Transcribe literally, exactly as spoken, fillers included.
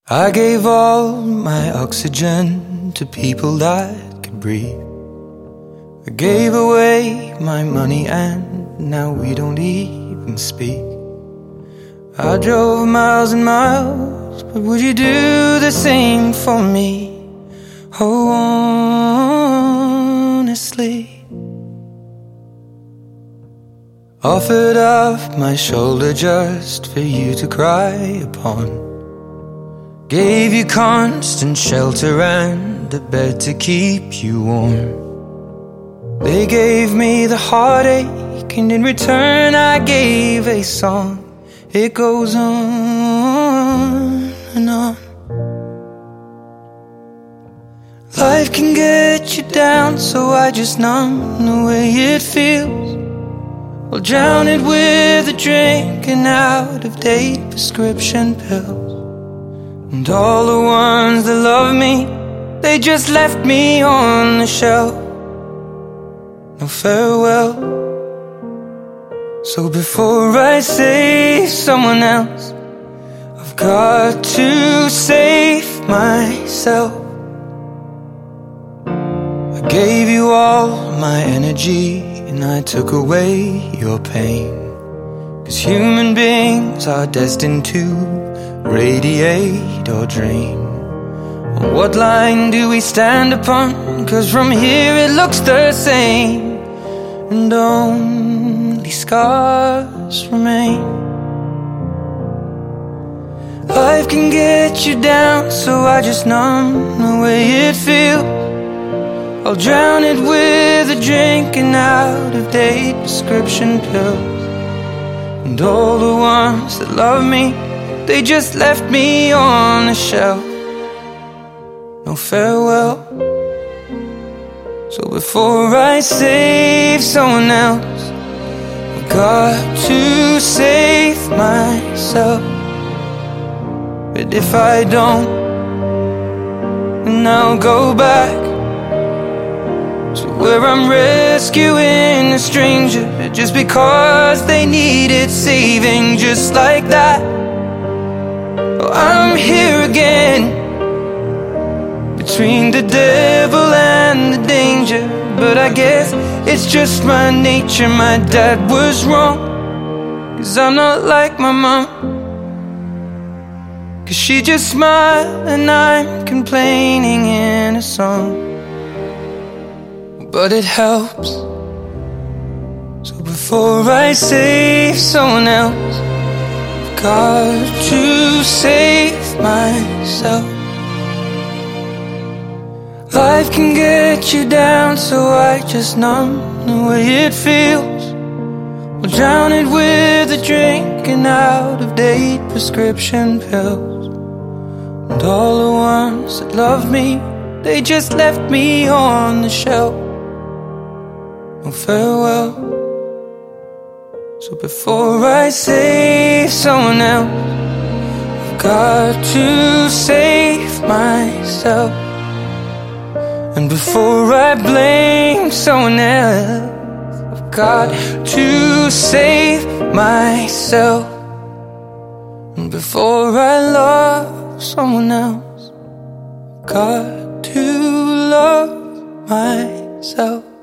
I gave all my oxygen to people that could breathe. I gave away my money and now we don't even speak. I drove miles and miles, but would you do the same for me? Oh, honestly. Offered up my shoulder just for you to cry upon. Gave you constant shelter and a bed to keep you warm. They gave me the heartache and in return I gave a song. It goes on and on. Life can get you down, so I just numb the way it feels. I'll drown it with a drink and out-of-date prescription pills. And all the ones that love me, they just left me on the shelf. No farewell. So before I save someone else, I've got to save myself. I gave you all my energy and I took away your pain. 'Cause human beings are destined to radiate or drain. What line do we stand upon? 'Cause from here it looks the same, and only scars remain. Life can get you down, so I just numb the way it feels. I'll drown it with a drink and out-of-date prescription pills. And all the ones that love me, they just left me on the shelf. No farewell. So before I save someone else, I've got to save myself. But if I don't, then I'll go back to where I'm rescuing a stranger just because they needed saving, just like that. Oh, I'm here again, between the devil and the danger. But I guess it's just my nature. My dad was wrong, 'cause I'm not like my mom. 'Cause she just smiled and I'm complaining in a song. But it helps. So before I save someone else, I've got to save myself. Life can get you down, so I just numb the way it feels. I'll drown it with a drink and out-of-date prescription pills. And all the ones that love me, they just left me on the shelf. No farewell. So before I save someone else, I've got to save myself. And before I blame someone else, I've got to save myself. And before I love someone else, I've got to love myself.